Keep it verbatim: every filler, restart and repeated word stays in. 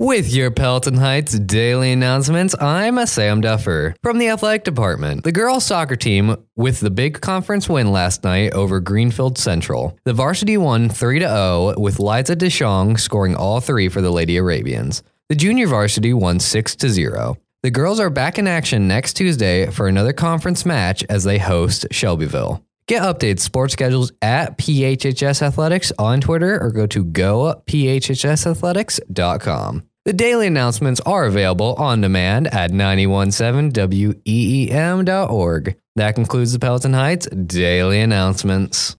With your Pelton Heights daily announcements, I'm Sam Duffer. From the athletic department, the girls soccer team with the big conference win last night over Greenfield Central. The varsity won three to oh with Liza Deschong scoring all three for the Lady Arabians. The junior varsity won six to zero. The girls are back in action next Tuesday for another conference match as they host Shelbyville. Get updated sports schedules at P H H S Athletics on Twitter or go to go p h h s athletics dot com. The daily announcements are available on demand at nine one seven W E E M dot org. That concludes the Pelton Heights Daily Announcements.